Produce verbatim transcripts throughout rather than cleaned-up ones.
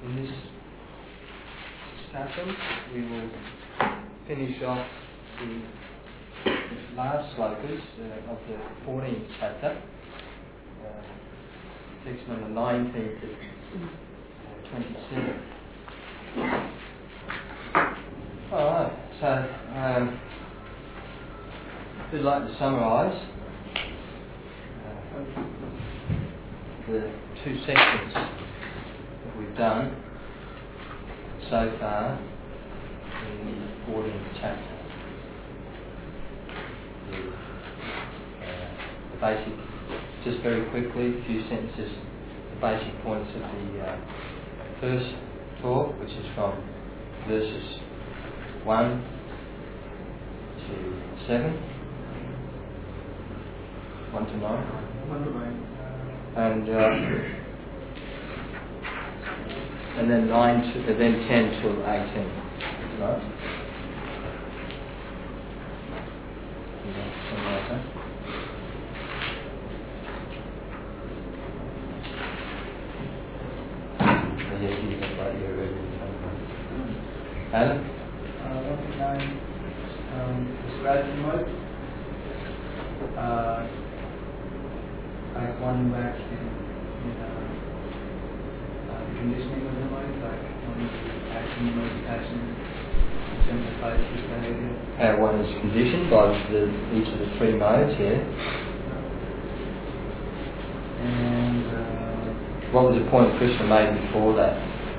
In this discussion, we will finish off the last slokas uh, of the fourteenth chapter, uh, text number nineteen to uh, twenty-seven. Alright, so um, I'd like to summarise uh, the two sections that we've done so far in the fourteenth chapter. The, uh, the basic, just very quickly, a few sentences, the basic points of the uh, first talk, which is from verses one to seven, one to nine, one to nine, and uh, and then nine to uh, then ten to eighteen, right? Yeah, something like that. Oh, yeah, you look like you're ready to talk. Adam? uh, one to nine, um, describes the mode, uh, like one wax in, in uh, uh, the conditioning of the mode, like one action, mode, action, simplifies this behavior. How one is conditioned by the, each of the three modes, yeah. And uh, What was the point Krishna made before that?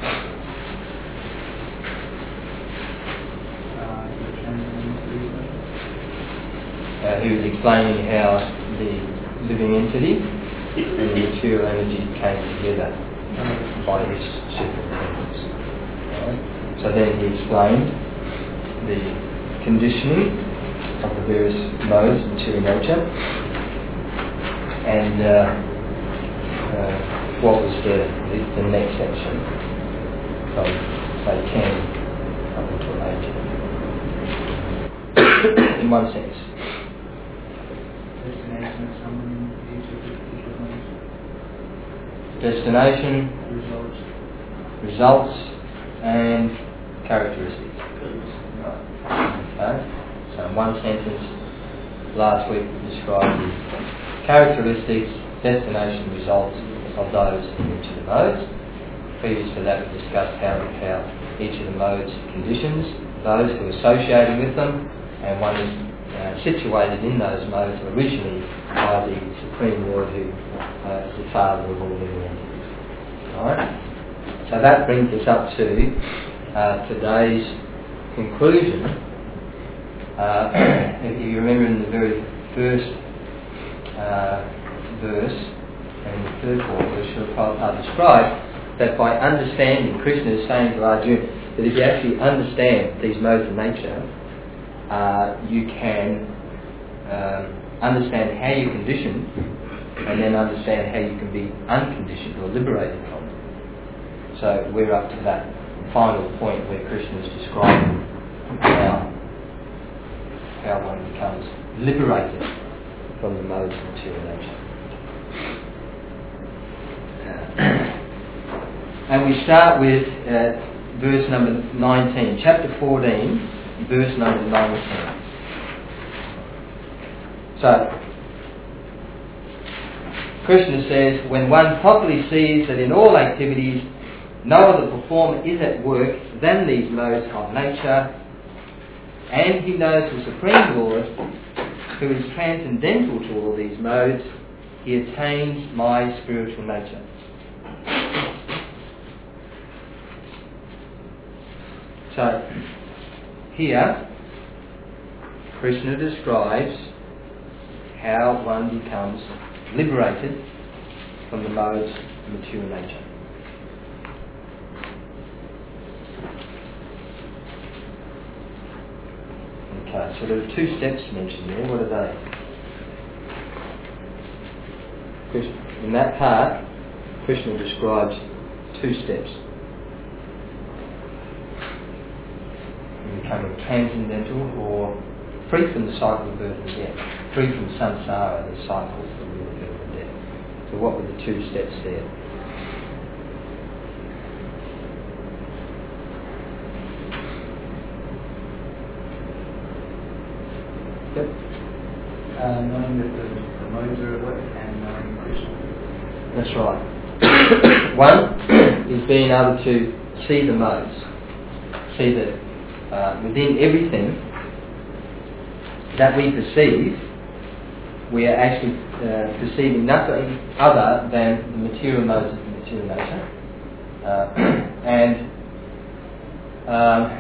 uh, the transcendental reason. Uh, he was explaining how the living entity and the material energy came together by his superintendence. Right? So then he explained the conditioning of the various modes, material nature, and uh, uh, what was the, the, the next section from, say, ten up until eighteen. In one sense. Destination of someone, each of the particular modes. Destination, Results. results, and characteristics. Okay? So in one sentence, last week we described the characteristics, destination, results of those in each of the modes. Previous to that we discussed how, how each of the modes conditions those who are associated with them, and one is uh, situated in those modes originally by the Supreme Lord who uh, is the Father of all living entities. Alright? So that brings us up to uh, today's conclusion. Uh, if you remember in the very first uh, verse and the third verse, Srila Prabhupada described that by understanding, Krishna is saying to Arjuna that if you actually understand these modes of nature, uh, you can um, understand how you're conditioned and then understand how you can be unconditioned or liberated from them. So we're up to that final point where Krishna is describing how, how one becomes liberated from the modes of material nature. And we start with uh, verse number nineteen, chapter fourteen, verse number nineteen. So, Krishna says, when one properly sees that in all activities no other performer is at work than these modes of nature, and he knows the Supreme Lord, who is transcendental to all these modes, he attains my spiritual nature. So, here, Krishna describes how one becomes liberated from the modes of material nature. Okay, so there are two steps mentioned there. What are they? Krishna, in that part, Krishna describes two steps. Becoming transcendental or free from the cycle of birth and death, free from samsara, the cycles of birth and death. So what were the two steps there? Yep. Uh, knowing that the, the modes are at work and knowing Krishna. That's right. One is being able to see the modes. See that uh, within everything that we perceive, we are actually uh, perceiving nothing other than the material modes of the material nature. Uh, and um,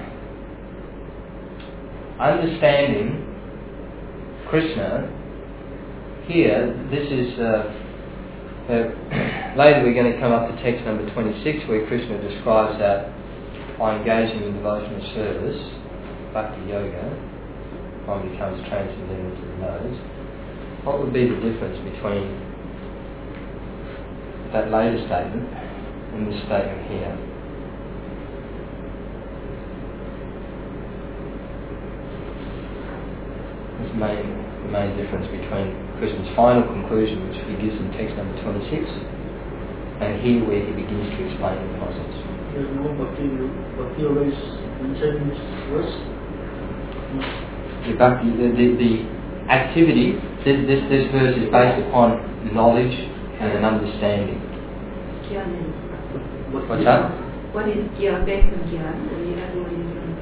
understanding Krishna here, this is uh, uh, later we're going to come up to text number twenty-six, where Krishna describes that by engaging in devotional service, bhakti yoga, one becomes transcendental to the modes. What would be the difference between that later statement and this statement here? What's the main, the main difference between Krishna's final conclusion, which he gives in text number twenty-six, and here where he begins to explain the process? There's no bhakti, bhakti yoga is mentioned in this verse. The bhakti, the, the, the activity, this, this, this verse is based upon knowledge and an understanding. What's that? What is Gyan, based on Gyan, and the other one is on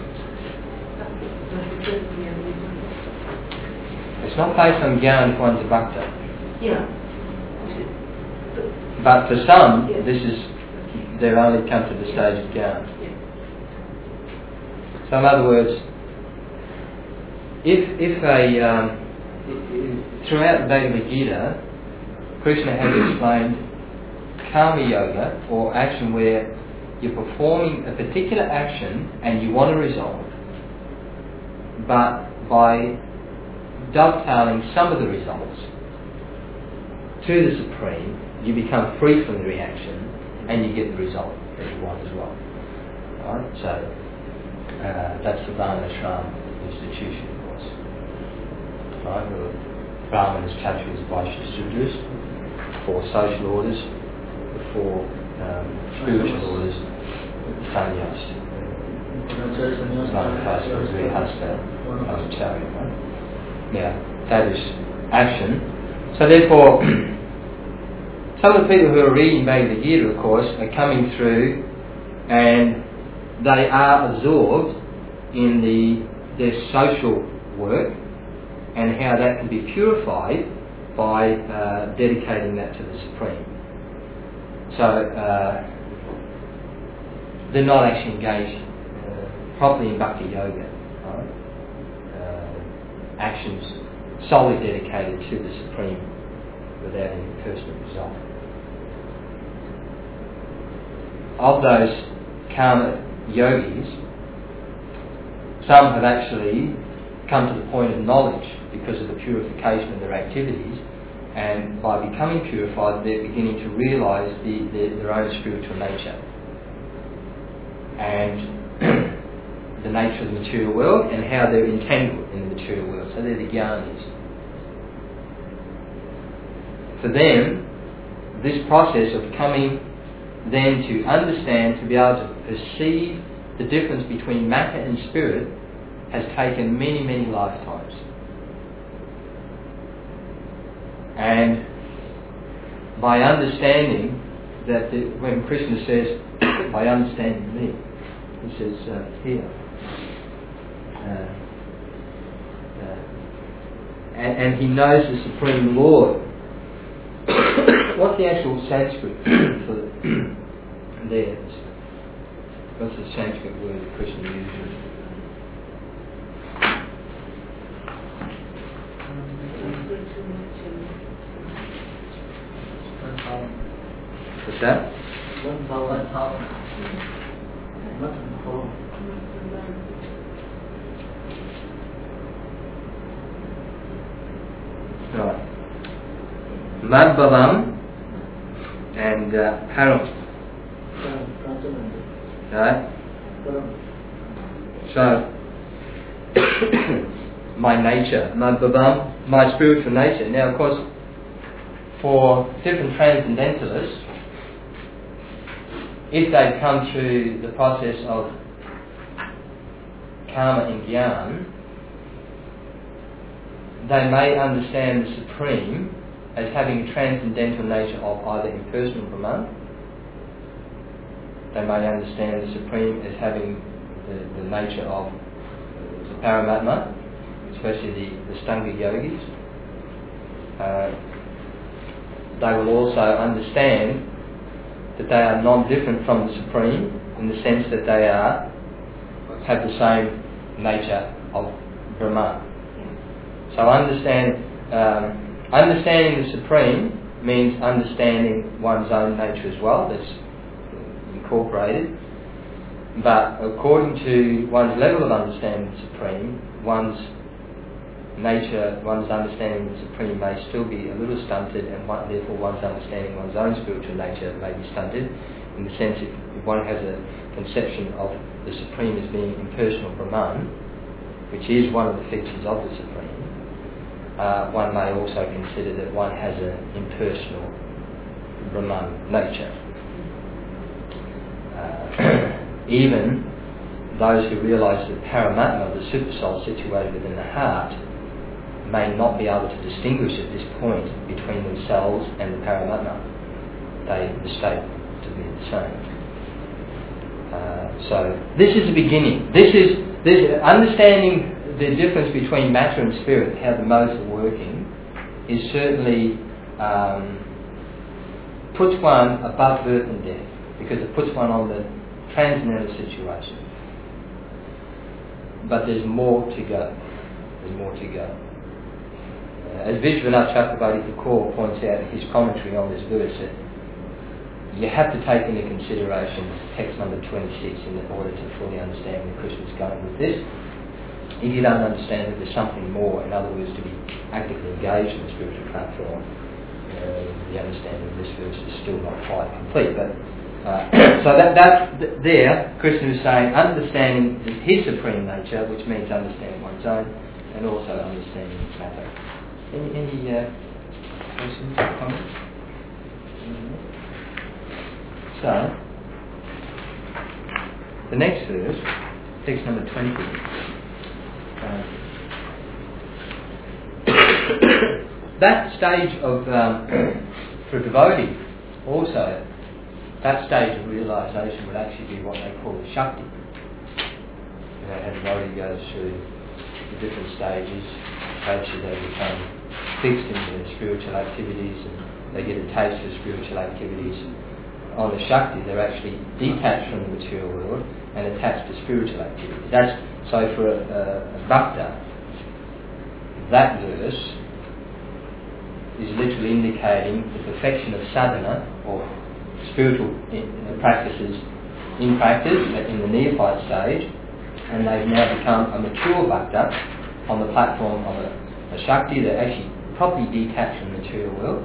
It's not based on Gyan if one's a bhakta. Yeah. But for some, Yes. this is, they've only come to the stage of Gyan. Yeah. So in other words, if if a um, i- throughout the Bhagavad Gita, Krishna has explained karma yoga, or action where you're performing a particular action and you want a result, but by dovetailing some of the results to the Supreme, you become free from the reaction and you get the result that you want as well. Right? So uh, that's the Varnashram institution, of course. Right? The Brahmanas, Kshatriyas, Vaishyas, Sudras, four social orders, the four um, spiritual orders, sannyas, Varnakasta, Grihastha, Brahmacharya. Right? Yeah, that is action. So therefore, some of the people who are reading Bhagavad Gita, of course, are coming through and they are absorbed in the their social work and how that can be purified by uh, dedicating that to the Supreme. So uh, they're not actually engaged uh, properly in Bhakti Yoga. Right? Uh, actions solely dedicated to the Supreme without any personal result. Of those karma yogis, some have actually come to the point of knowledge because of the purification of their activities, and by becoming purified they're beginning to realise the, the, their own spiritual nature and the nature of the material world and how they're entangled in the material world. So they're the jnanis. For them, this process of coming then to understand, to be able to perceive the difference between matter and spirit has taken many, many lifetimes. And by understanding that the, when Krishna says, by understanding me, he says uh, here, uh, uh, and, and he knows the Supreme Lord. What's the actual Sanskrit for there? What's the Sanskrit word that Krishna uses? What's that? Right. Madbhavam and uh, Param. Right? So, my nature, Madbhavam, my spiritual nature. Now, of course, for different transcendentalists, if they come through the process of karma and gyan, they may understand the Supreme as having a transcendental nature of either impersonal Brahman. They may understand the Supreme as having the, the nature of the Paramatma, especially the, the Stanga yogis. Uh, they will also understand that they are non-different from the Supreme in the sense that they are have the same nature of Brahman. So understand, um, understanding the Supreme means understanding one's own nature as well. That's incorporated. But according to one's level of understanding the Supreme, one's nature, one's understanding of the Supreme may still be a little stunted, and one, therefore one's understanding one's own spiritual nature may be stunted, in the sense if, if one has a conception of the Supreme as being impersonal Brahman, which is one of the features of the Supreme, uh, one may also consider that one has an impersonal Brahman nature. Uh, even those who realise that Paramatma, the supersoul situated within the heart, may not be able to distinguish at this point between themselves and the Paramatma. They mistake to be the same. Uh, so this is the beginning. This is this understanding the difference between matter and spirit, how the modes are working, is certainly um, puts one above birth and death, because it puts one on the transcendental situation. But there's more to go. There's more to go. Uh, as Vishwanath Chakravarti Thakur points out in his commentary on this verse, that you have to take into consideration text number twenty-six in order to fully understand where Krishna's going with this. If you don't understand that there's something more, in other words, to be actively engaged in the spiritual platform, uh, the understanding of this verse is still not quite complete. But uh, so that that th- there, Krishna is saying understanding his supreme nature, which means understanding one's own, and also understanding matter. Any, any uh, questions or comments? Mm-hmm. So, the next verse, text number twenty. Uh, that stage of, um, for a devotee, also, that stage of realisation would actually be what they call the Shakti. You know, how the devotee goes through the different stages. Eventually they become fixed in their spiritual activities and they get a taste of spiritual activities. On the Shakti, they're actually detached from the material world and attached to spiritual activities. That's so for a, a, a Bhakta, that verse is literally indicating the perfection of sadhana, or spiritual in, uh, practices in practice in the neophyte stage, and they've now become a mature Bhakta on the platform of a, a Shakti. They're actually properly detached from the material world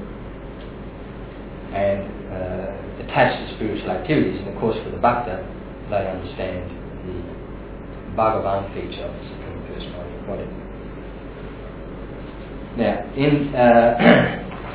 and uh, attached to spiritual activities. And of course for the Bhakta, they understand the Bhagavan feature of the Supreme Personality of Godhead. Now, in uh,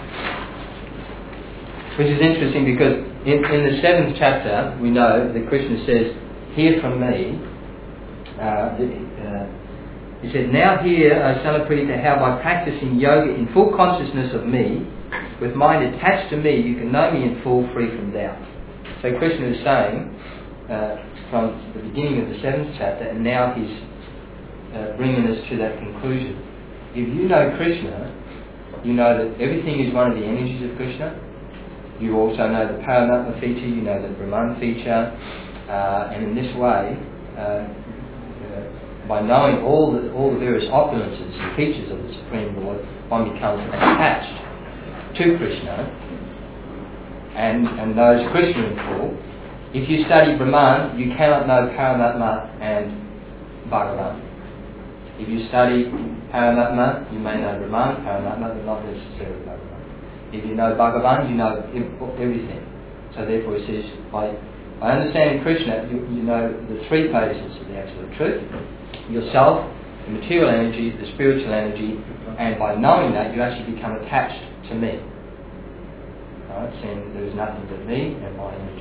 which is interesting because in, in the seventh chapter we know that Krishna says, "Hear from me." Uh, the, uh, he said, "Now hear, O son of Pritha, how by practicing yoga in full consciousness of me, with mind attached to me, you can know me in full, free from doubt." So Krishna is saying, uh, from the beginning of the seventh chapter, and now he's uh, bringing us to that conclusion. If you know Krishna, you know that everything is one of the energies of Krishna. You also know the Paramatma feature, you know the Brahman feature, uh, and in this way, uh, uh, by knowing all the all the various opulences and features of the Supreme Lord, one becomes attached to Krishna and, and knows Krishna in full. If you study Brahman, you cannot know Paramatma and Bhagavan. If you study Paramatma, you may know Brahman, Paramatma, but not necessarily Bhagavan. If you know Bhagavan, you know everything. So therefore he says, by, by understanding Krishna, you, you know the three phases of the Absolute Truth. Yourself, the material energy, the spiritual energy, and by knowing that, you actually become attached to me. Right? Saying there is nothing but me and my energies.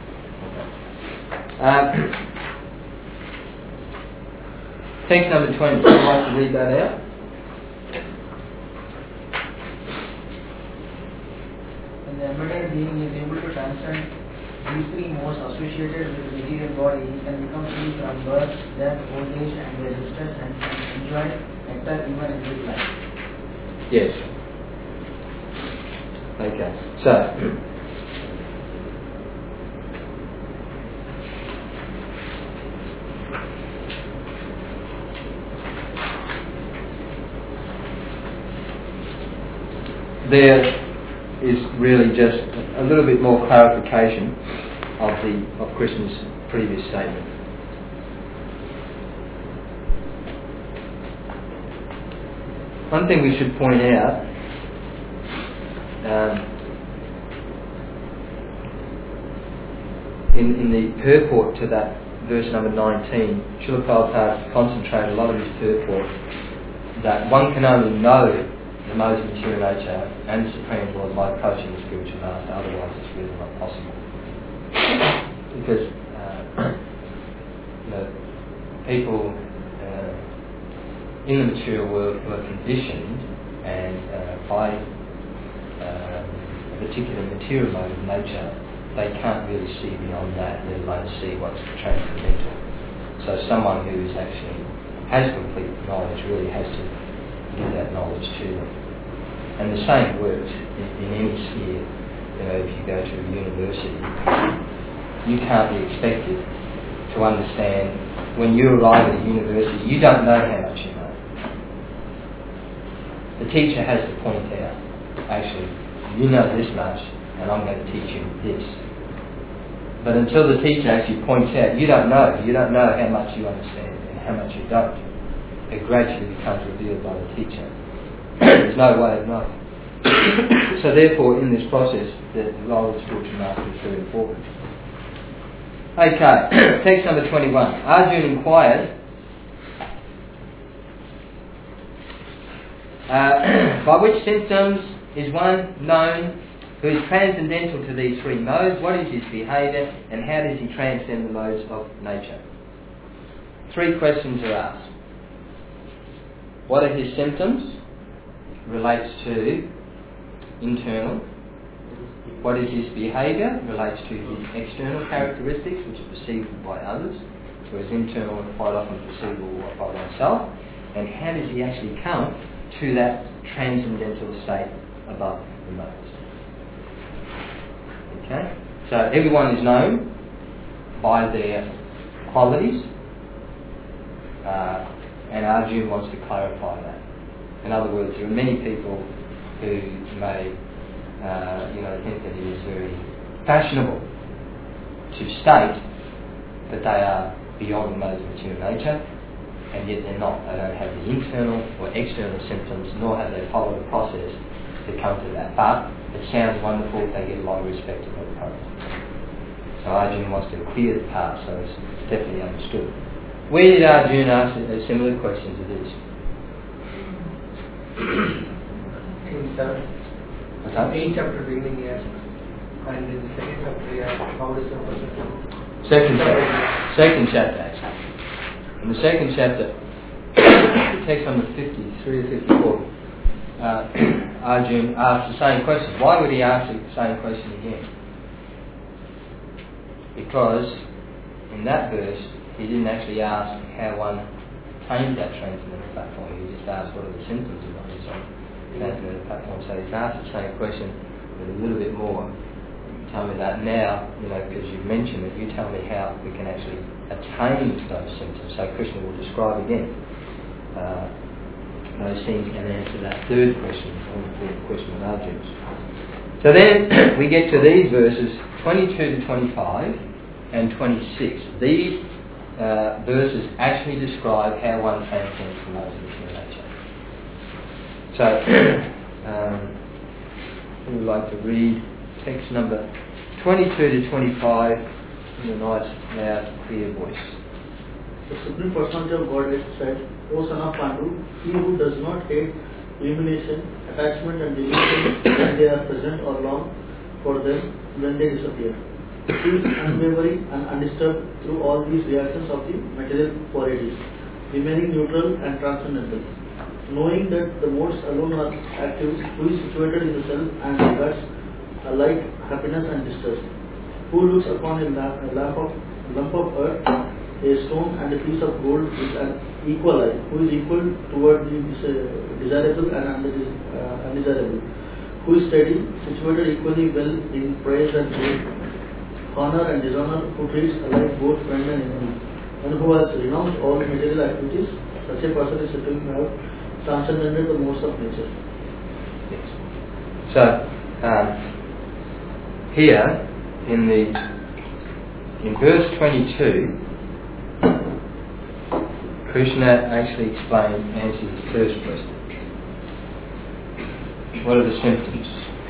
Uh, text number twenty. Would you like to read that out? intelligent being is able to transcend these three modes associated with the material body, he can become free from birth, death, old age, and their distress, and can enjoy nectar even in this life. Yes. Okay. So, there is really just a little bit more clarification of the of Krishna's previous statement. One thing we should point out, um, in, in the purport to that verse number nineteen, Srila Prabhupada concentrated a lot of his purport that one can only know the modes of material nature and the Supreme Lord by approaching the spiritual master, otherwise it's really not possible. Because uh, you know, people uh, in the material world who are conditioned and uh, by uh, a particular material mode of nature, they can't really see beyond that, let alone see what's transcendental. So someone who is actually has complete knowledge really has to give that knowledge to them. And the same works in, in any sphere. You know, if you go to a university, you can't be expected to understand. When you arrive at a university, you don't know how much you know. The teacher has to point out, actually, you know this much, and I'm going to teach you this. But until the teacher actually points out, you don't know, you don't know how much you understand and how much you don't. It gradually becomes revealed by the teacher. There's no way of knowing. So therefore, in this process, the role of the spiritual master is very important. Okay, text number twenty-one. Arjuna inquired, uh, by which symptoms is one known who is transcendental to these three modes? What is his behaviour, and how does he transcend the modes of nature? Three questions are asked. What are his symptoms? Relates to internal. What is his behaviour? Relates to his external characteristics, which are perceived by others, whereas internal are quite often perceivable by oneself. And how does he actually come to that transcendental state above the modes? Okay? So everyone is known by their qualities, uh, and Arjuna wants to clarify that. In other words, there are many people who may, uh, you know, think that it is very fashionable to state that they are beyond the modes of material nature, and yet they're not. They don't have the internal or external symptoms, nor have they followed the process to come to that. But it sounds wonderful. They get a lot of respect from the Prabhupada. So Arjuna wants to clear the path, so it's definitely understood. Where did Arjuna ask a similar question to this? In seven. What's that? Eight chapter beginning, yes. And in the second chapter, yeah, how is the person? Second chapter. Second chapter, actually. In the second chapter, text number fifty-three or fifty-four, uh, Arjuna asked the same question. Why would he ask the same question again? Because in that verse, he didn't actually ask how one attains that transcendental platform. He just asked what are the symptoms of one is on transcendental platform. So he's asked the same question with a little bit more. Tell me that now, you know, because you mentioned it, you tell me how we can actually attain those symptoms. So Krishna will describe again uh, those things and answer that third question, or the question of Arjuna. So then we get to these verses twenty-two to twenty-five and twenty-six. These uh, verses actually describe how one transcends the modes of material nature. So um, we would like to read text number twenty-two to twenty-five in a nice, loud, clear voice. The Supreme Personality of Godhead said, O son of Pandu, he who does not hate illumination, attachment and delusion when they are present or long for them when they disappear. He is unwavering and undisturbed through all these reactions of the material polarities, remaining neutral and transcendental. Knowing that the modes alone are active, who is situated in the self and regards alike happiness and distress. Who looks upon a lap, a lap of, lump of earth, a stone and a piece of gold with an equal eye, who is equal toward the uh, desirable and undesirable, uh, undesirable, who is steady, situated equally well in praise and hate, honor and dishonor, who treats alike both friend and enemy, and who has renounced all material activities. Such a person is said to have transcended the modes of nature. Yes. So, um, here in the in verse twenty-two, Krishna actually explains, answers the first question. What are the symptoms?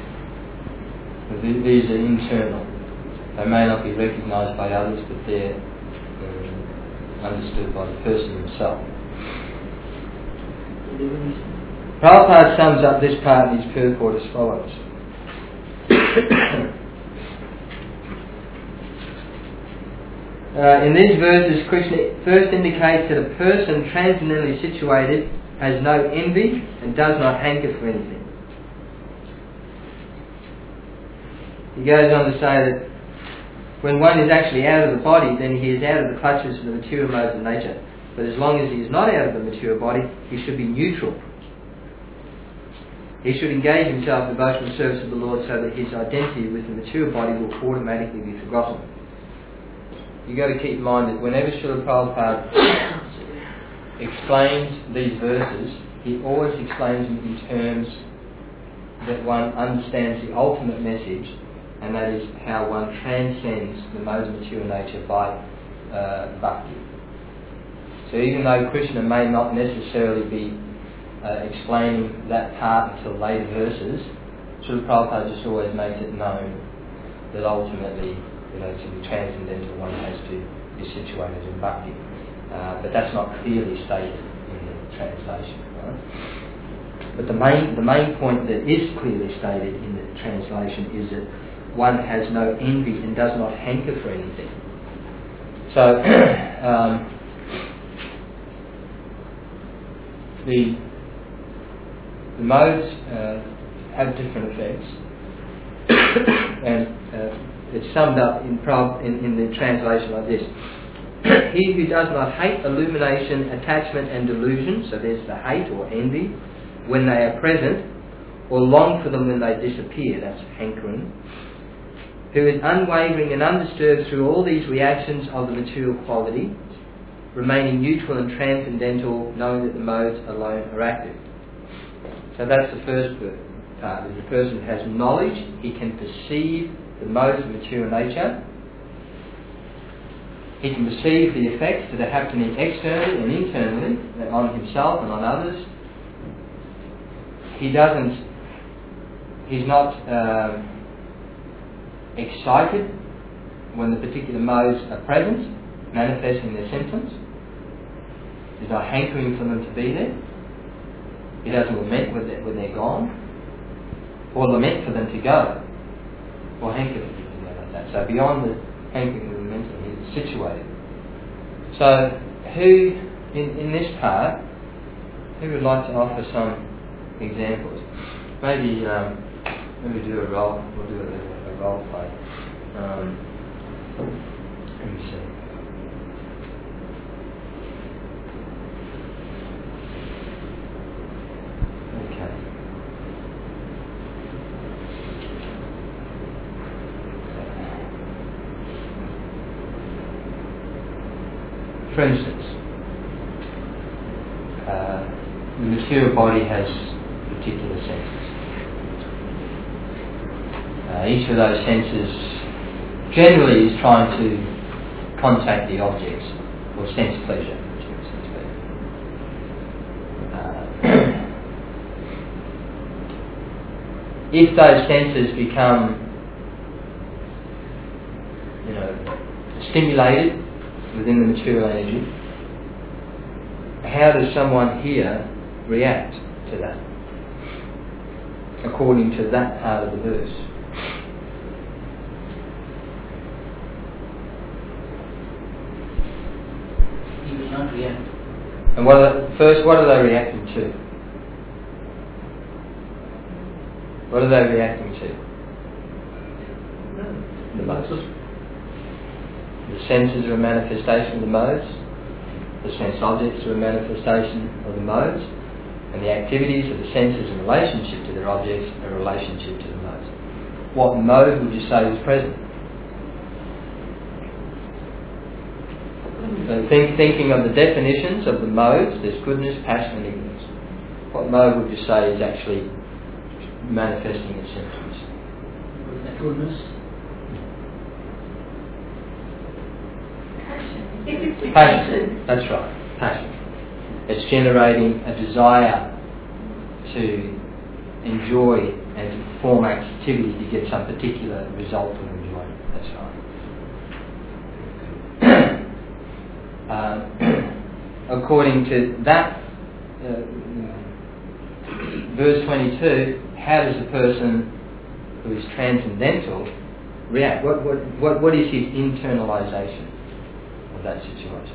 These are internal. They may not be recognised by others, but they're um, understood by the person himself. Prabhupada sums up this part in his purport as follows. Uh, in these verses, Krishna first indicates that a person transcendently situated has no envy and does not hanker for anything. He goes on to say that when one is actually out of the body, then he is out of the clutches of the material modes of nature. But as long as he is not out of the material body, he should be neutral. He should engage himself in devotional service of the Lord so that his identity with the material body will automatically be forgotten. You've got to keep in mind that whenever Srila Prabhupada explains these verses, he always explains them in terms that one understands the ultimate message, and that is how one transcends the modes of material nature by uh, bhakti. So even though Krishna may not necessarily be uh, explaining that part until later verses, Srila Prabhupada just always makes it known that ultimately, you know, to be transcendental, one has to be situated in bhakti. Uh, but that's not clearly stated in the translation. Right? But the main, the main point that is clearly stated in the translation is that one has no envy and does not hanker for anything. So, um, the, the modes uh, have different effects, and uh, it's summed up in, in, in the translation like this. He who does not hate illumination, attachment and delusion, so there's the hate or envy, when they are present, or long for them when they disappear, that's hankering, who is unwavering and undisturbed through all these reactions of the material quality, remaining neutral and transcendental, knowing that the modes alone are active. So that's the first part. If the person has knowledge, he can perceive the modes of material nature. He can perceive the effects that are happening externally and internally on himself and on others. He doesn't, he's not uh, excited when the particular modes are present, manifesting their symptoms. He's not hankering for them to be there. He doesn't lament when they're, when they're gone, or lament for them to go, or hanker for people like that. So beyond the hankering and lamenting, he's situated. So who, in, in this part, who would like to offer some examples? Maybe um, maybe do a role. We'll do a, a role play. Um, let me see. Okay. For instance, uh, the material body has particular senses. Uh, each of those senses generally is trying to contact the objects, or sense pleasure. Sense pleasure. Uh, if those senses become, you know, stimulated within the material energy, how does someone here react to that, according to that part of the verse? He will not react. And what are the, first, what are they reacting to? What are they reacting to? the modes. The senses are a manifestation of the modes. The sense objects are a manifestation of the modes. And the activities of the senses in relationship to their objects are a relationship to the modes. What mode would you say is present? So think, thinking of the definitions of the modes, there's goodness, passion and ignorance. What mode would you say is actually manifesting its symptoms? Goodness. If it's Passion. That's right. Passion. It's generating a desire to enjoy and to perform activity to get some particular result or enjoyment. That's right. uh, according to that, uh, verse twenty-two, how does a person who is transcendental react? What, what, what, what is his internalisation of that situation?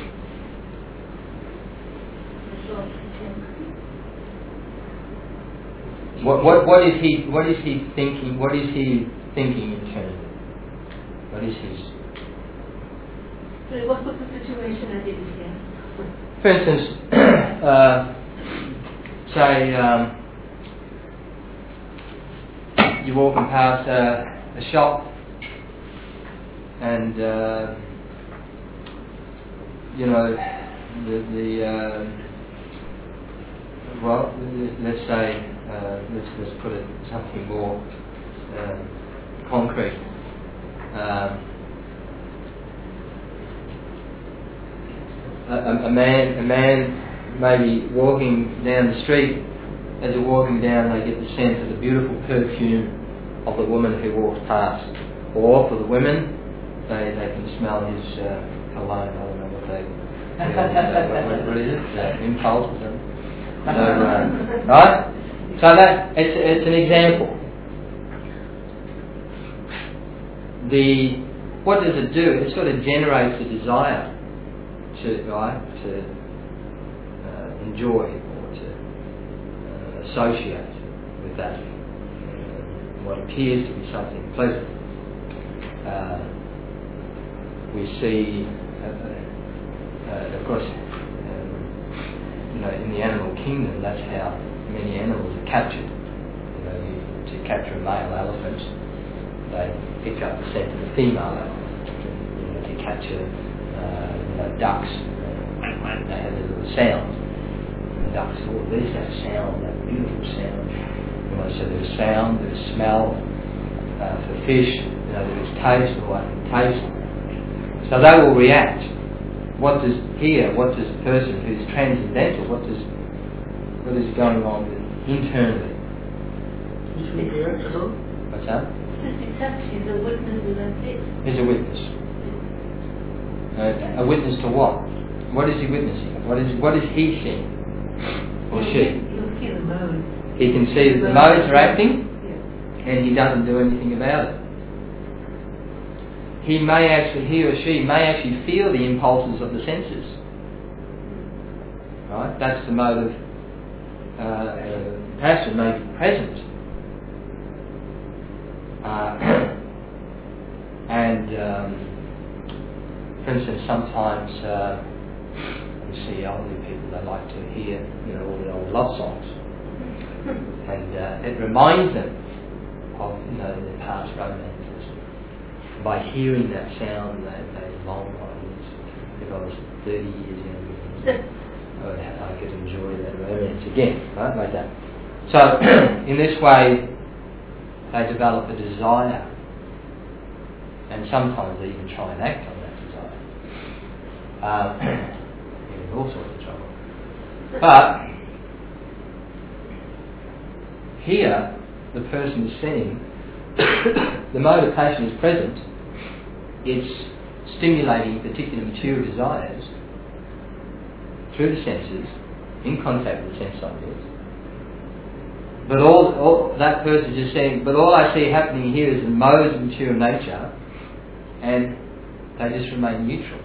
What, what, what is he what is he thinking what is he thinking internally? What is his So what was the situation as it is here? For instance, uh, say um, you're walking past a, a shop and uh, you know the, the uh, well let's say uh, let's, let's put it something more uh, concrete. Um, a, a man a man maybe walking down the street. As they're walking down, they get the scent of the beautiful perfume of the woman who walks past. Or for the women, they, they can smell his uh, cologne. I don't know what they... uh, what, what is it? Uh, impulse or something? So, uh, right? So that it's, it's an example. The what does it do? It sort of generates a desire to, right, to uh, enjoy associate with that, uh, what appears to be something pleasant. Uh, we see, uh, uh, of course, um, you know, in the animal kingdom, that's how many animals are captured. You know, you, to capture a male elephant, they pick up the scent of the female elephant. You know, to capture, uh, you know, ducks, uh, they have a little sound. Ducks, oh, there's that sound, that beautiful sound. You know, so there's sound, there's smell. Uh, for fish, you know, there's taste, or I can taste. So they will react. What does here? What does the person who's transcendental? What does what is going on internally? Which will react at all? What's that? It's actually the witness to that it. Is a witness. Uh, a witness to what? What is he witnessing? What is what is he seeing? Or she? You'll see the modes. He can see that the modes are acting, Yeah. and he doesn't do anything about it. He may actually, he or she may actually feel the impulses of the senses. Right? That's the mode of uh, uh, passion may be present. Uh, and um, for instance, sometimes uh, you see elderly people, they like to hear, you know, all the old love songs. And uh, it reminds them of, you know, their past romances. By hearing that sound, they, they long on this. If I was thirty years younger, I, would have, I could enjoy that romance again, right, like that. So, in this way, they develop a desire, and sometimes they even try and act on that desire. Um, in all sorts of trouble. But here, the person is seeing the mode of passion is present. It's stimulating particular material desires through the senses, in contact with the sense objects. But all, all that person is just saying, but all I see happening here is the modes of material nature, and they just remain neutral.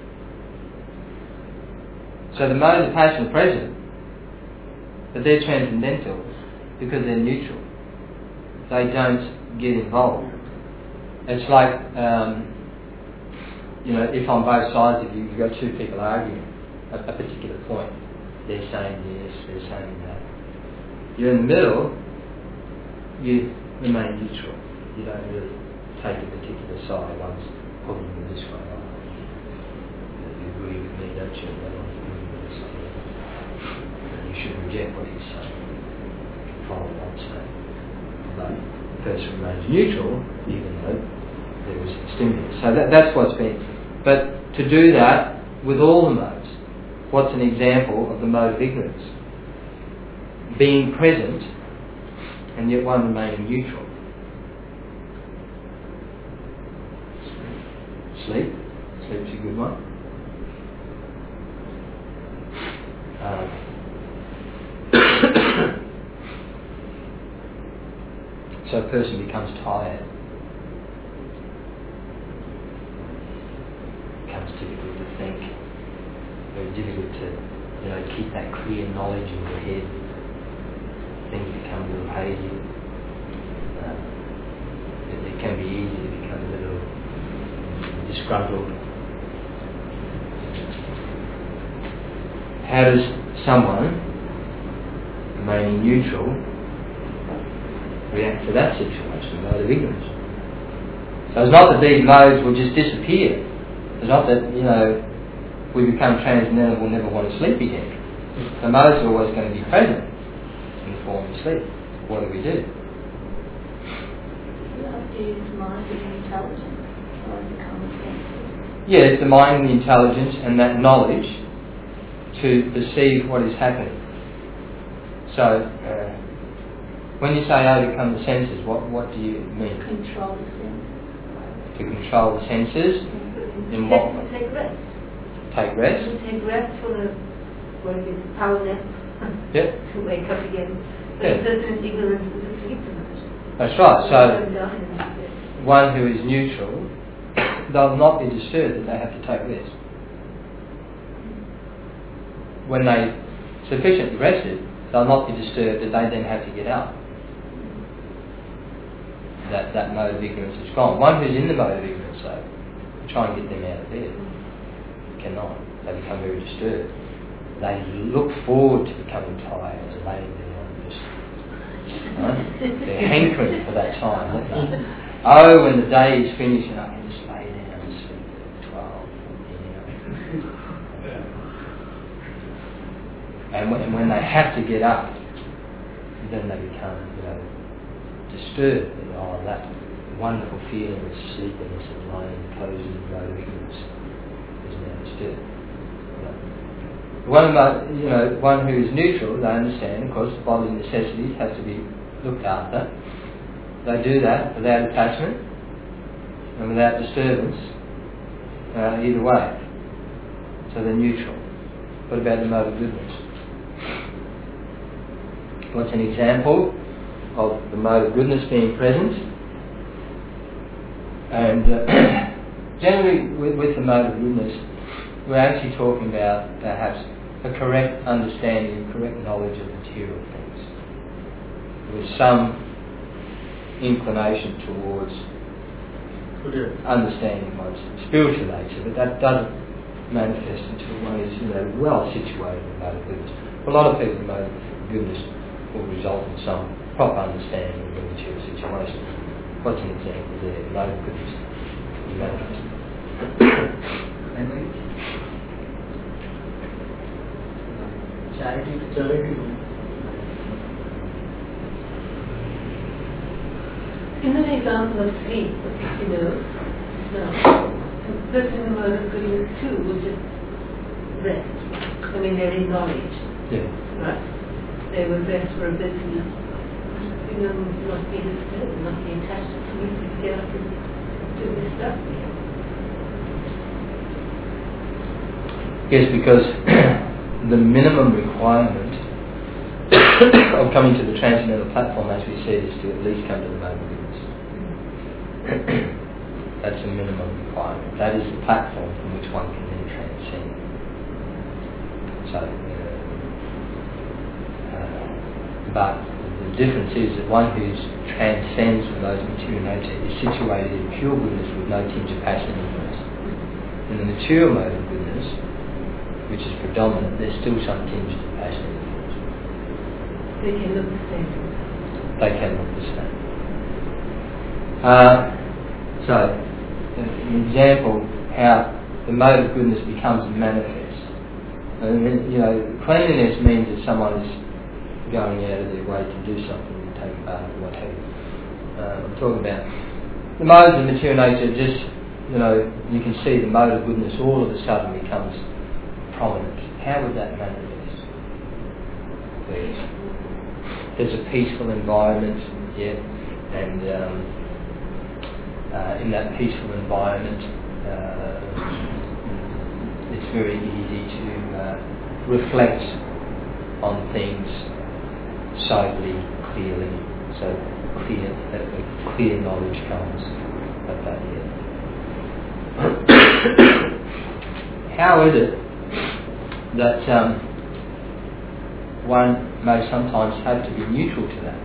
So the modes of passion are present, but they're transcendental because they're neutral. They don't get involved. It's like, um, you know, if on both sides of you, you've got two people arguing at a particular point. They're saying this, they're saying that. You're in the middle, you remain neutral. You don't really take a particular side. One's pulling you this way. Oh, you agree with me, don't you? They don't agree with this way. And you should reject what he's saying. Follow what I'm saying. But the person remains neutral, even though there is stimulus. So that, that's what's been. But to do that with all the modes, what's an example of the mode of ignorance? Being present and yet one remaining neutral. Sleep. Sleep's a good one. Um, so a person becomes tired. It becomes difficult to think. Very difficult to, you know, keep that clear knowledge in your head. Things become a little hazy. Uh, it, it can be easy to become a little disgruntled. How does someone remaining neutral react to that situation, mode of ignorance? So it's not that these modes will just disappear. It's not that, you know, we become transcendental and we'll never want to sleep again. The modes are always going to be present in the form of sleep. What do we do? You have to use mind and intelligence or the common sense. Yes, the mind and the intelligence and that knowledge to perceive what is happening. So, uh, when you say overcome the senses, what, what do you mean? Control the senses. To control the senses? Mm-hmm. In what Take, way? take rest. Take rest? You take rest for the, what is it, power nap. Yep. To wake up again. But Yeah. the person is ignorant is asleep tonight. That's right. So, Come down and- one who is neutral, they'll not be disturbed that they have to take rest. When they sufficiently rested, they'll not be disturbed that they then have to get up. That that mode of ignorance is gone. One who's in the mode of ignorance, though, try and get them out of bed. Cannot. They become very disturbed. They look forward to becoming tired and laying there and just, right? They're hankering for that time, aren't they? Oh, when the day is finished and I can just lay down and sleep at twelve, fourteen hours. And when, and when they have to get up, then they become, you know, disturbed. And, oh, that wonderful feeling of sleepiness and lying closing and mode of ignorance is now disturbed. You know. One about, you know, one who is neutral, they understand, of course, bodily necessities have to be looked after. They do that without attachment and without disturbance, uh, either way. So they're neutral. What about the mode of goodness? What's an example of the mode of goodness being present? And uh, generally with, with the mode of goodness, we're actually talking about perhaps a correct understanding, correct knowledge of material things, with some inclination towards understanding one's spiritual nature, but that doesn't manifest until one is, you know, well situated in the mode of goodness. For a lot of people, the mode of goodness will result in some proper understanding of the material situation. What's an example there? The mode of goodness will manifest. Memory. Charity. Charity. In the example of sleep, you know, now, the person in the mode of goodness too will just rest. I mean, they're in knowledge. Yeah. Right. They will rest for a bit and, you know, not be disturbed, not be attached to something, get up and do this stuff. Yes, because the minimum requirement of coming to the transcendental platform, as we said, is to at least come to the mode of goodness. That's a minimum requirement. That is the platform from which one can then transcend. So, uh, uh, but the difference is that one who transcends the modes of material nature is situated in pure goodness with no tinge of passion and ignorance. In the material mode of goodness, which is predominant, there's still some tinge of passion and ignorance. They can look the same. They can look the same. Uh, so, an example how the mode of goodness becomes manifest. And then, you know, cleanliness means that someone is going out of their way to do something, to take a bath or what have you. Uh, I'm talking about the modes of material nature. Just, you know, you can see the mode of goodness all of a sudden becomes prominent. How would that manifest? There's, there's a peaceful environment, yeah, and um, uh, in that peaceful environment, uh, it's very easy to uh, reflect on things soberly, clearly, so clear that the clear knowledge comes at that end. How is it that um, one may sometimes have to be neutral to that?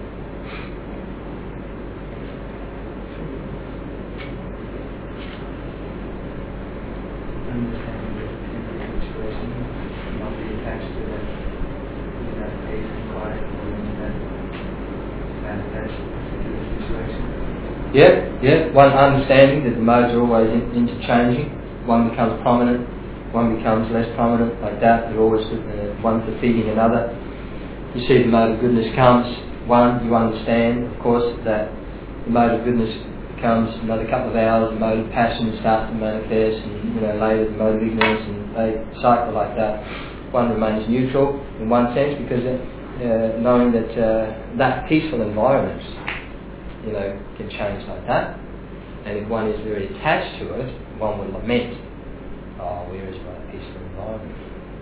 Understanding the temporary situation, not be attached to that, to that pace and quiet or in that manifest particular situation. Yeah, yeah. One understanding that the modes are always in, interchanging. One becomes prominent, one becomes less prominent, like that. They're always uh, one defeating another. You see the mode of goodness comes. One, you understand, of course, that the mode of goodness comes another couple of hours, the mode of passion starts to manifest, and you know later the mode of ignorance, and they cycle like that. One remains neutral in one sense because uh, knowing that uh, that peaceful environment, you know, can change like that. And if one is very attached to it, one would lament, oh, where is my peaceful environment?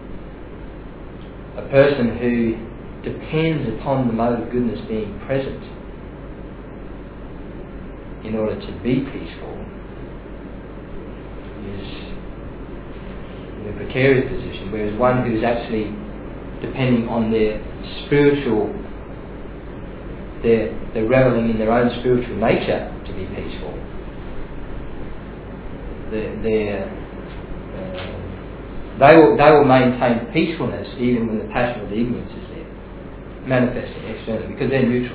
A person who depends upon the mode of goodness being present in order to be peaceful is in a precarious position, whereas one who is actually depending on their spiritual, they're, they're reveling in their own spiritual nature to be peaceful. They're, they're, uh, they will they will maintain peacefulness even when the passion of the ignorance is there, manifesting externally, because they're neutral.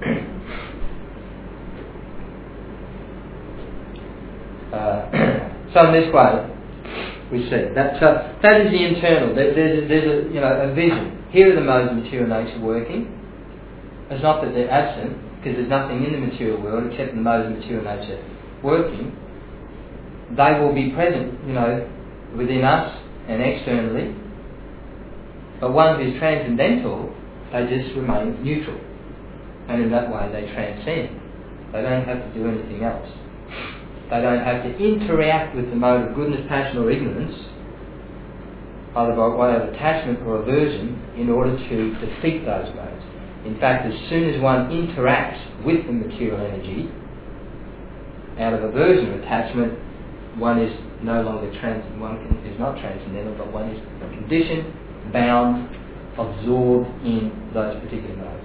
uh, so in this way, we see that. So that is the internal. There, there's a, there's a you know a vision. Here are the modes of material nature working. It's not that they're absent, because there's nothing in the material world except the modes of material nature working. They will be present, you know, within us and externally. But one who's transcendental, they just remain neutral. And in that way they transcend. They don't have to do anything else. They don't have to interact with the mode of goodness, passion or ignorance, either by way of attachment or aversion, in order to defeat those modes. In fact, as soon as one interacts with the material energy, out of aversion or attachment, one is no longer trans. One can, is not transcendental, but one is conditioned, bound, absorbed in those particular modes.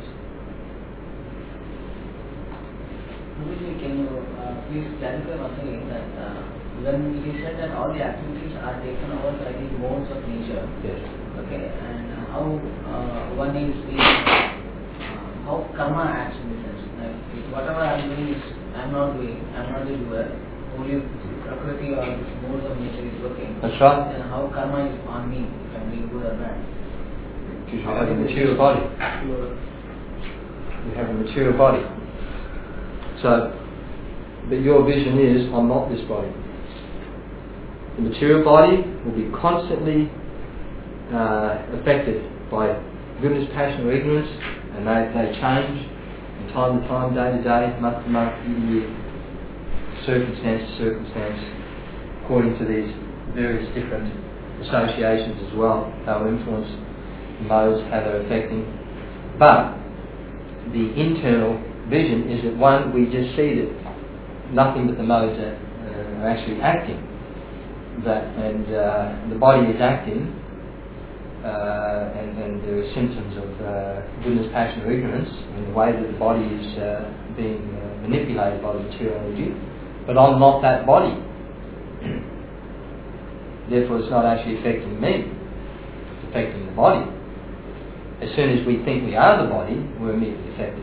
Guruji, can you uh, please clarify once again that uh, when it is said that all the activities are taken over by the modes of nature, Yes. okay, and how uh, one is being, uh, how karma acts in the sense, like if whatever I am doing is I am not doing, I am not the doer, only Prakriti or this modes of nature is working. That's right. Then how karma is on me, if I am being good or bad? Because you have a material body. You have a material body. So, but your vision is, I'm not this body. The material body will be constantly uh, affected by goodness, passion or ignorance, and they, they change from time to time, day to day, month to month, year to year, circumstance to circumstance, according to these various different associations as well, how influence modes, how they're affecting. But the internal vision is that one, we just see that nothing but the modes are, uh, are actually acting, that and uh, the body is acting uh, and, and there are symptoms of uh, goodness, passion, or ignorance in the way that the body is uh, being uh, manipulated by the material energy, but I'm not that body. Therefore, it's not actually affecting me, it's affecting the body. As soon as we think we are the body, we're immediately affected.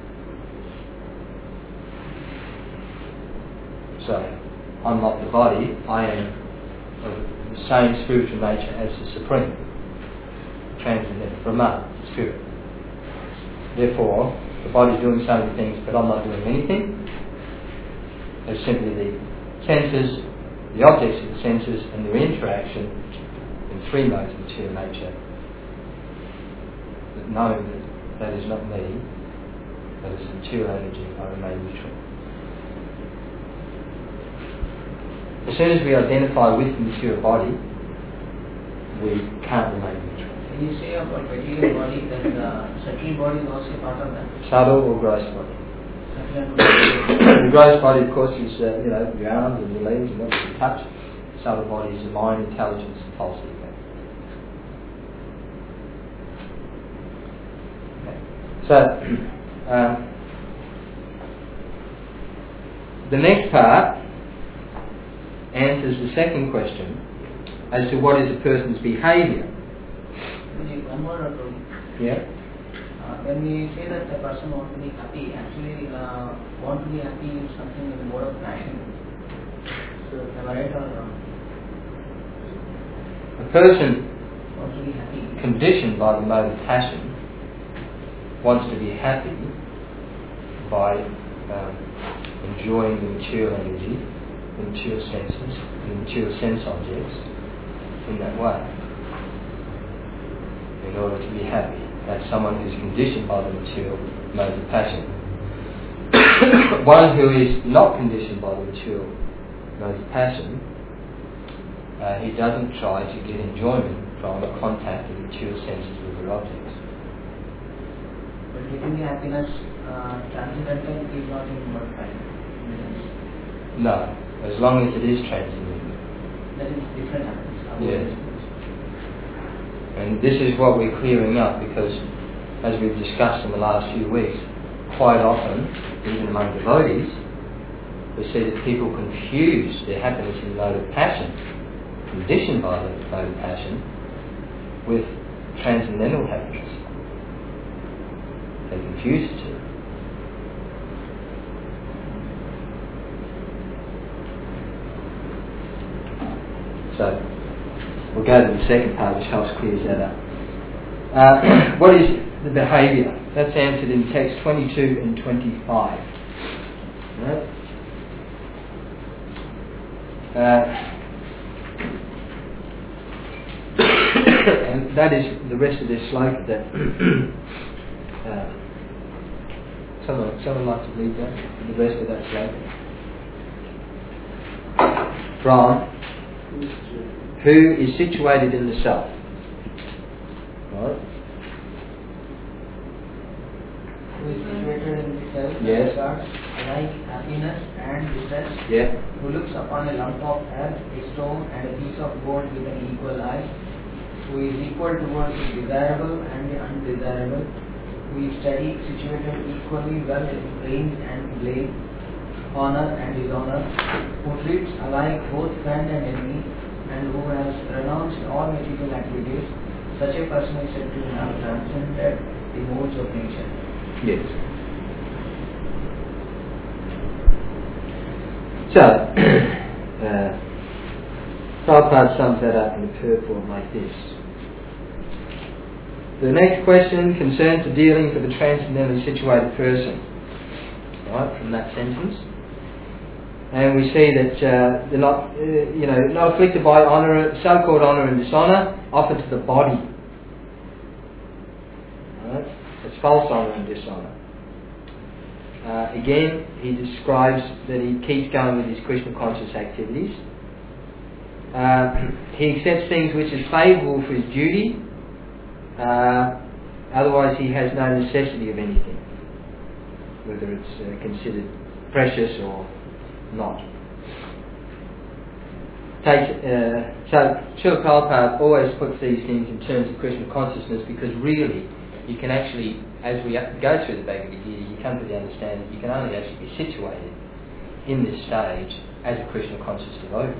So, I'm not the body, I am of the same spiritual nature as the Supreme, transcendental Brahman, Spirit. Therefore, the body is doing so many things, but I'm not doing anything. There's simply the senses, the objects of the senses, and their interaction in three modes of material nature. But knowing that that is not me, that is material energy, I remain neutral. As soon as we identify with the material body, we can't remain neutral. When you say about material body, then the subtle body is also part of that. Subtle or gross body? Subtle and gross. The gross body, of course, is uh, you know, your arms and your legs and what you touch. The subtle body is the mind, intelligence, and pulse. Okay. So, um, the next part answers the second question as to what is a person's behaviour. One more or two. Yeah. Uh, when we say that the person wants to be happy, actually uh, want to be happy is something in the mode of passion. So, am I right or wrong? A person Wants to be happy. conditioned by the mode of passion wants to be happy by um, enjoying the material energy, the material senses, the material sense objects in that way. In order to be happy. That's someone who's conditioned by the material modes of passion. One who is not conditioned by the material modes of passion, uh, he doesn't try to get enjoyment from the contact of material senses with their objects. But getting the happiness uh, transcendental is not in mode of passion. No, as long as it is transcendental. That is different happiness. Yes. And this is what we're clearing up, because as we've discussed in the last few weeks, quite often, even among devotees, we see that people confuse their happiness in the mode of passion, conditioned by the mode of passion, with transcendental happiness. They confuse the two. So, we'll go to the second part, which helps clear that up. Uh, what is the behaviour? That's answered in text twenty-two and twenty-five. Right? Uh, and that is the rest of this sloka that uh, someone, someone like to read that, the rest of that sloka. From who is situated in the self. Right? Who is situated in the self, Yes. regards like happiness and distress, Yeah. who looks upon a lump of earth, a stone and a piece of gold with an equal eye, who is equal towards the desirable and the undesirable, who is steady, situated equally well in praise and blame, honor and dishonor, who treats alike both friend and enemy, and who has renounced all material activities. Such a person is said to have transcended the modes of nature. Yes. So, uh, Prabhupada sums that up in the purport like this. The next question concerns the dealings of a transcendentally situated person. Right, from that sentence. And we see that uh, they're not, uh, you know, not afflicted by honor, so-called honor and dishonor offered to the body. Right? It's false honor and dishonor. Uh, again, he describes that he keeps going with his Krishna conscious activities. Uh, he accepts things which is favourable for his duty. Uh, otherwise, he has no necessity of anything, whether it's uh, considered precious or not. takes, uh, so Srila Prabhupada always puts these things in terms of Krishna consciousness, because really you can actually, as we go through the Bhagavad Gita, you come to the understanding that you can only actually be situated in this stage as a Krishna conscious devotee.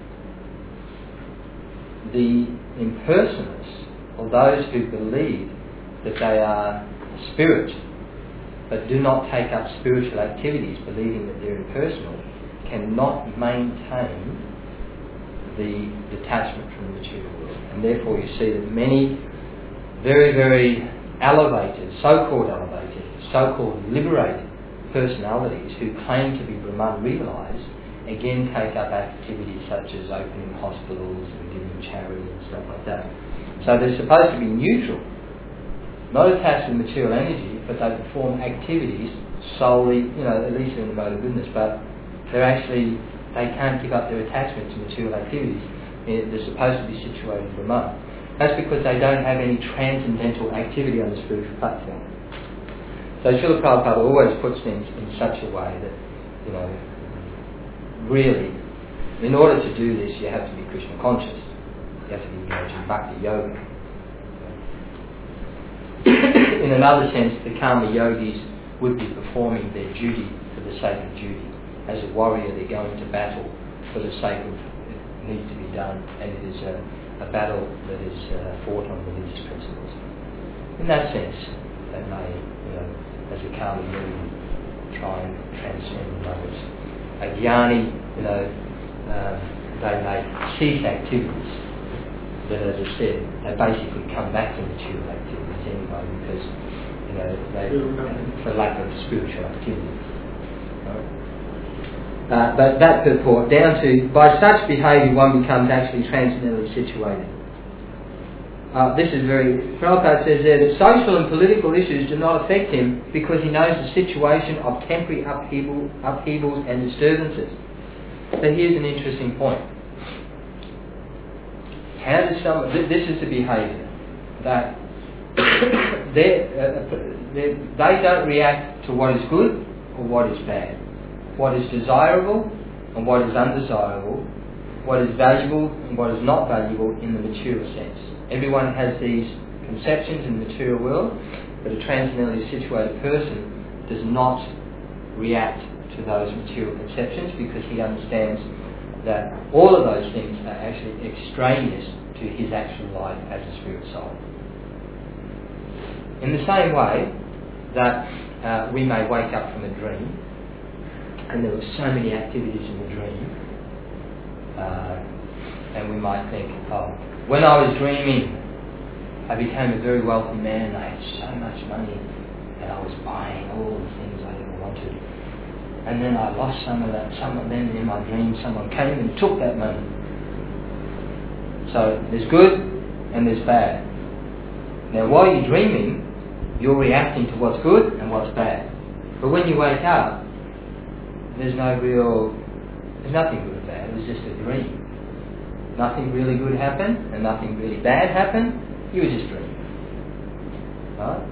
The impersonalists, or those who believe that they are spirit but do not take up spiritual activities believing that they're impersonal, cannot maintain the detachment from the material world. And therefore you see that many very, very elevated, so-called elevated, so-called liberated personalities who claim to be Brahman realised, again take up activities such as opening hospitals and giving charity and stuff like that. So they're supposed to be neutral, not attached to material energy, but they perform activities solely, you know, at least in the mode of goodness, but they're actually, they can't give up their attachment to material activities. They're supposed to be situated in Brahman. That's because they don't have any transcendental activity on the spiritual platform. So Srila Prabhupada always puts things in such a way that, you know, really, in order to do this, you have to be Krishna conscious. You have to be engaged in bhakti yoga. In another sense, the karma yogis would be performing their duty for the sake of duty. As a warrior, they're going to battle for the sake of it needs to be done, and it is a, a battle that is uh, fought on religious principles. In that sense, they may, you know, as a karma yogi, try and transcend others. A jnani, you know, um, they may cease activities that, as I said, they basically come back to material activities anyway, because, you know, they, for lack of spiritual activity. Right? Uh, but that purport down to, by such behaviour one becomes actually transcendently situated. Uh, this is very, Prabhupada says there that social and political issues do not affect him because he knows the situation of temporary upheaval, upheavals and disturbances. So here's an interesting point. How does someone, th- this is the behaviour, that they, uh, they, they don't react to what is good or what is bad, what is desirable and what is undesirable, what is valuable and what is not valuable in the material sense. Everyone has these conceptions in the material world, but a transcendently situated person does not react to those material conceptions because he understands that all of those things are actually extraneous to his actual life as a spirit soul. In the same way that uh, we may wake up from a dream and there were so many activities in the dream, uh, and we might think, oh, when I was dreaming I became a very wealthy man, I had so much money and I was buying all the things I ever wanted, and then I lost some of that, some of them in my dream, someone came and took that money. So there's good and there's bad. Now while you're dreaming, you're reacting to what's good and what's bad. But when you wake up, there's no real, there's nothing good or bad, it was just a dream. Nothing really good happened and nothing really bad happened, you were just dreaming. Right?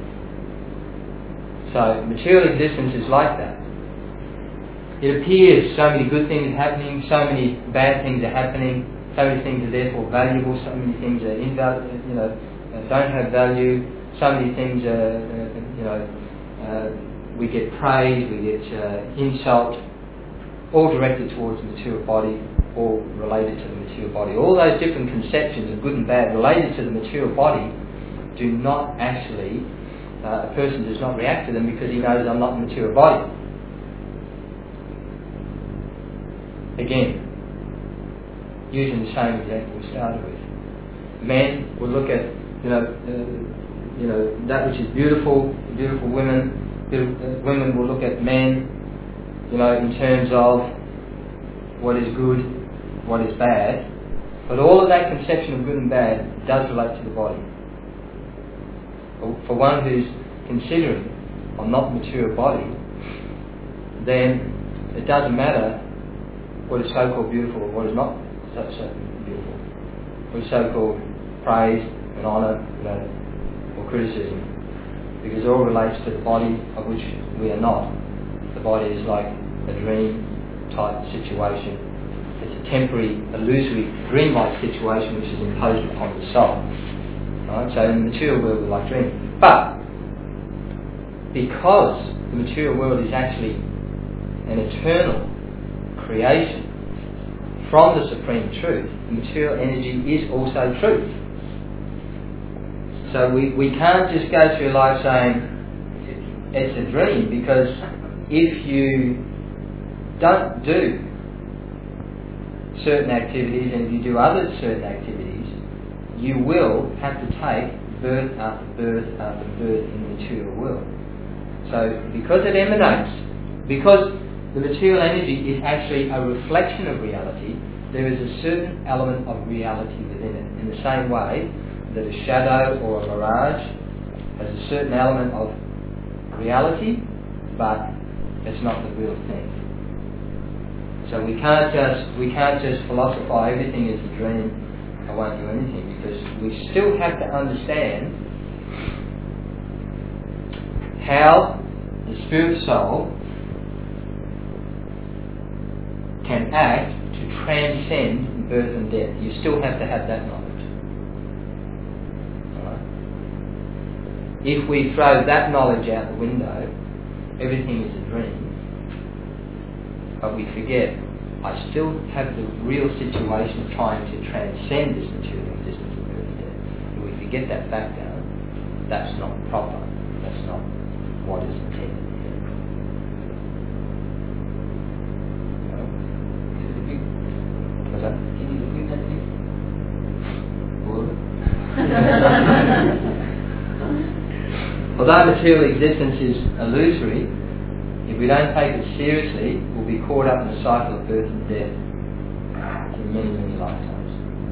So material existence is like that. It appears so many good things are happening, so many bad things are happening, so many things are therefore valuable, so many things are invaluable, you know, don't have value, so many things are, uh, you know, uh, we get praise, we get uh, insult, all directed towards the material body, all related to the material body. All those different conceptions of good and bad related to the material body do not actually, uh, a person does not react to them because he knows I'm not the material body. Again, using the same example we started with. Men will look at, you know, uh, you know, that which is beautiful, beautiful women. Beautiful, uh, women will look at men, you know, in terms of what is good, what is bad. But all of that conception of good and bad does relate to the body. For one who's considering I'm not the material body, then it doesn't matter what is so-called beautiful or what is not so, so beautiful, what is so-called praise and honour, you know, or criticism, because it all relates to the body of which we are not. The body is like a dream type situation. it's a temporary, illusory, dream-like situation which is imposed upon the soul. Right? So in the material world we're like dreaming. But because the material world is actually an eternal creation from the Supreme Truth, the material energy is also truth. So we, we can't just go through life saying it's a dream, because if you don't do certain activities and if you do other certain activities, you will have to take birth after birth after birth in the material world. So because it emanates, because the material energy is actually a reflection of reality, there is a certain element of reality within it. In the same way that a shadow or a mirage has a certain element of reality, but it's not the real thing. So we can't just we can't just philosophize everything is a dream, I won't do anything, because we still have to understand how the spirit soul can act to transcend birth and death. You still have to have that knowledge. Alright? If we throw that knowledge out the window, everything is a dream, but we forget, I still have the real situation of trying to transcend this material existence of birth and death. If we forget that background, that's not proper. That's not what is intended here. What's that? Can you repeat that, please? Although material existence is illusory, if we don't take it seriously, we'll be caught up in the cycle of birth and death in many, many lifetimes.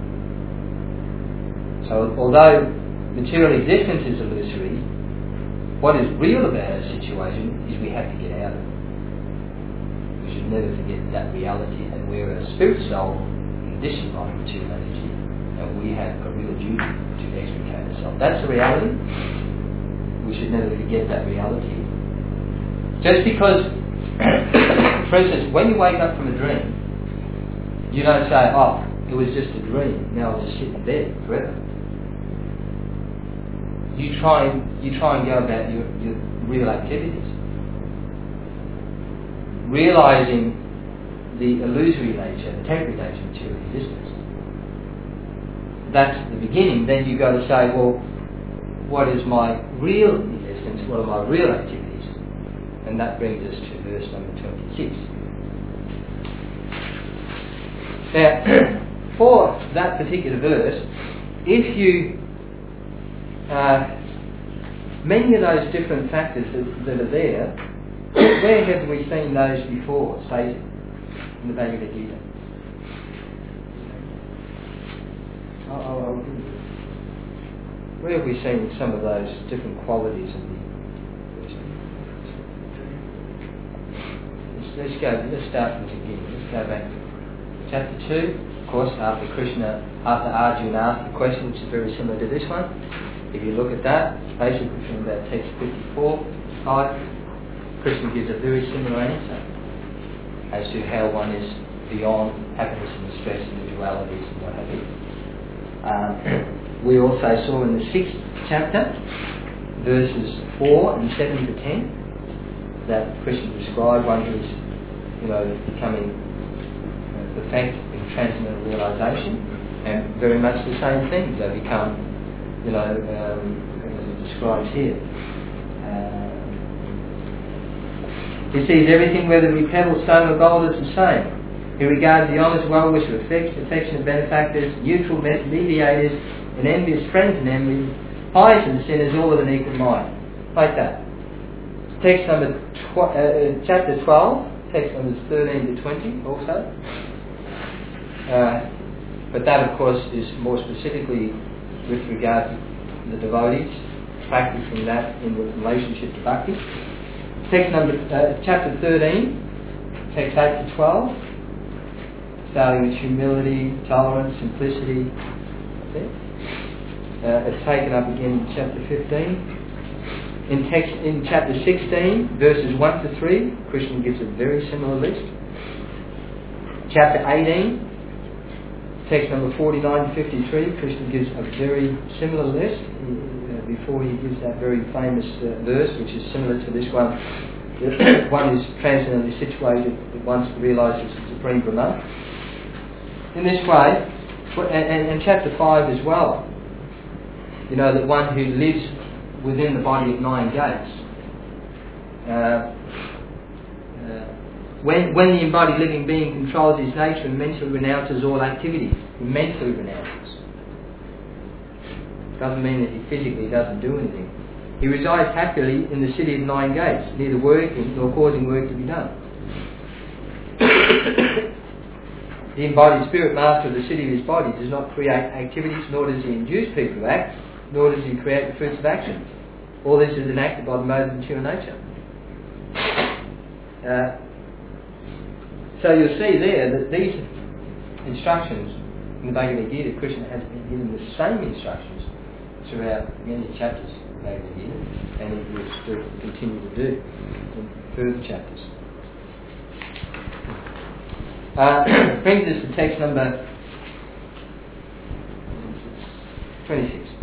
So although material existence is illusory, what is real about our situation is we have to get out of it. We should never forget that reality, that we're a spirit soul conditioned by material energy, and we have a real duty to extricate ourselves. That's the reality. We should never forget that reality. Just because, for instance, when you wake up from a dream, you don't say, oh, it was just a dream, now I'll just sit in bed forever. You try and, you try and go about your, your real activities. Realising the illusory nature, the temporary nature of material existence. That's the beginning. Then you go to say, well, what is my real existence? What are my real activities? And that brings us to verse number twenty-six. Now, for that particular verse, if you, uh, many of those different factors that, that are there, where have we seen those before stated in the Bhagavad Gita? Oh, oh, oh. Where have we seen some of those different qualities of the Let's go, let's start from the beginning. Let's go back to chapter two. Of course, after Krishna, after Arjuna asked the question, which is very similar to this one. If you look at that, basically from about text fifty-four, five, Krishna gives a very similar answer as to how one is beyond happiness and distress and the dualities and what have you. Um, we also saw in the sixth chapter, verses four and seven to ten, that Krishna described one who is, you know, becoming uh, perfect in transcendental realisation, and very much the same thing. They become, you know, um, as it describes here. Uh, he sees everything, whether it be pebble, stone or gold, as the same. He regards the honours, well-wisher, affectionate benefactors, neutral mediators, and envious friends and enemies, pious and sinners, all with an equal mind. Like that. Text number tw- uh, chapter twelve, text numbers thirteen to twenty also. Uh, but that, of course, is more specifically with regard to the devotees, practicing that in relationship to bhakti. Text number, uh, chapter thirteen, text eight to twelve, starting with humility, tolerance, simplicity. Uh, it's taken up again in chapter fifteen. In text in chapter sixteen, verses one to three, Krishna gives a very similar list. Chapter eighteen, text number forty-nine to fifty-three, Krishna gives a very similar list uh, before he gives that very famous uh, verse, which is similar to this one. One is transcendently situated, that once realises the Supreme Brahman. In this way, and, and, and chapter five as well, you know, that one who lives within the body of nine gates, uh, uh, when, when the embodied living being controls his nature and mentally renounces all activity, he mentally renounces. Doesn't mean that he physically doesn't do anything. He resides happily in the city of nine gates, neither working nor causing work to be done. The embodied spirit master of the city of his body does not create activities, nor does he induce people to act, nor does he create the fruits of action. All this is enacted by the mode of mature nature. Uh, so you'll see there that these instructions in the Bhagavad Gita, Krishna has been given the same instructions throughout many chapters of the Bhagavad Gita, and he will still continue to do in further chapters. Uh, brings us to text number twenty-six.